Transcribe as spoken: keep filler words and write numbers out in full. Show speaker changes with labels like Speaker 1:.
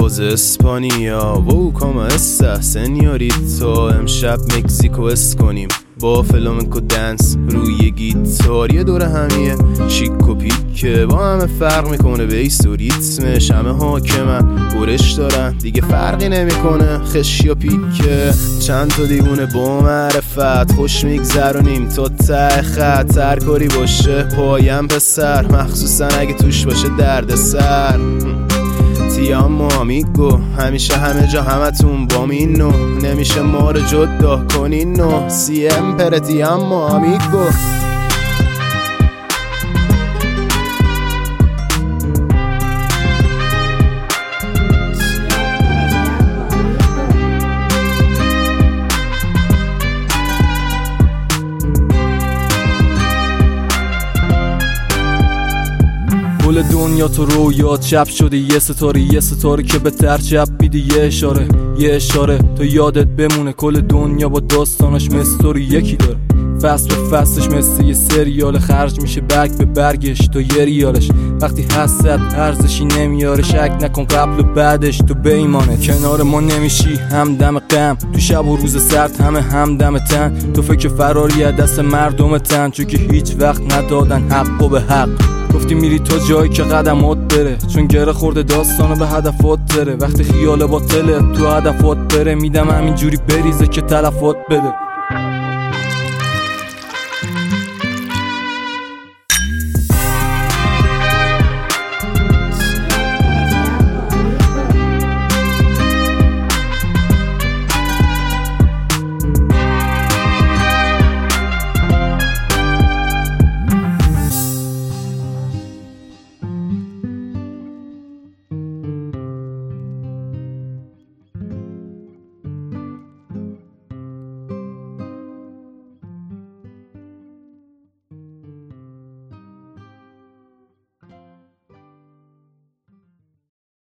Speaker 1: پوز اسپانیا و کاما استا سنیوریتو، امشب مکزیکو اس کنیم با فلامنکو دنس روی گیتار، یه دوره همیه شیک و پیکه با همه فرق میکنه بیس و ریتمش، همه حاکمن برش دارن دیگه فرقی نمیکنه خشی یا پیکه. چند تا دیوونه با معرفت خوش میگذرونیم تا ته خط، هر کاری باشه پایم پسر، مخصوصا اگه توش باشه درد سر. تیامو آمیگو همیشه همه جا همتون با مینو، نمیشه ما رو جدا کنینو، سی ام پر تیامو آمیگو.
Speaker 2: کل دنیا تو رویات چپ شده، یه ستاره یه ستاره که به تر چپ میده، یه اشاره یه اشاره تو یادت بمونه. کل دنیا با داستانش مستوری یکی داره، فصل به فصلش مثل یه سریال، خرج میشه برگ به برگش تو یه ریالش. وقتی حست ارزشی نمیاره شک نکن قبل و بعدش تو بیمانه. کنار ما نمیشی همدم غم تو شب و روز سرد، همه همدم تن تو فکر فراری از دست مردم تن، چون که هیچ وقت ندادن حق و به حق. گفتی میری تا جایی که قدمات بره، چون گره خورده داستانو به هدفات بره. وقتی خیال باطله تو هدفات بره، میدم همینجوری بریزه که تلفات بده.